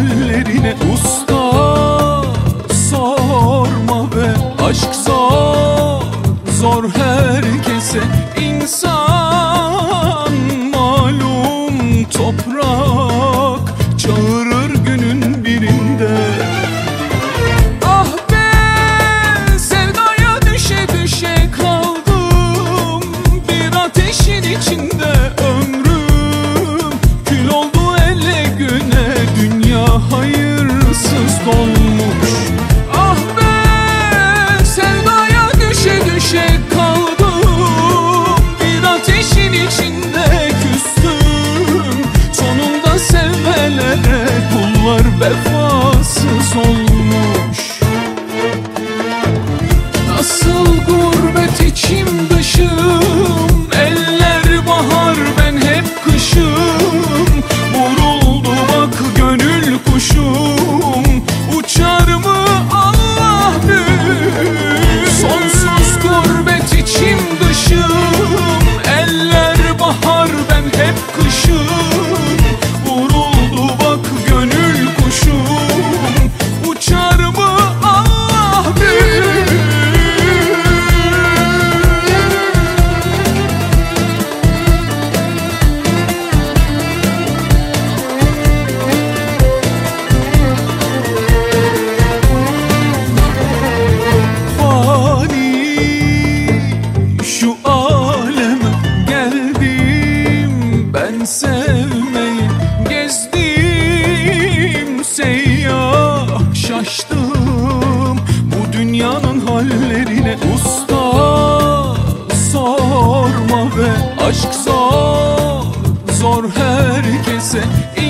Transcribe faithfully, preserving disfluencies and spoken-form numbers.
hallerine. Usta sorma be, aşk zor, zor herkese. İnsan malum toprak, çağırır günün birinde. Ah be, sevdaya düşe düşe kaldım, bir ateşin içinde ömrüm kül oldu ele güne. Dünya hayırsız dolmuş. Ah be, sevdaya düşe düşe kaldım, bir ateşin içinde küstüm. Sonunda sevmelere kullar vefasız olmuş. Nasıl gurbet içim dışım, eller bahar ben hep kışım. Vuruldu bak gönül kuşum, uçar mı Allah bilir. Sonsuz gurbet içim dışım, eller bahar ben hep kışım. Vuruldu bak gönül kuşum, uçar mı Allah bilir. Şu aleme geldim ben sevmeye, gezdim seyyah şaştım bu dünyanın hallerine. Usta sorma be, aşk zor, zor herkese.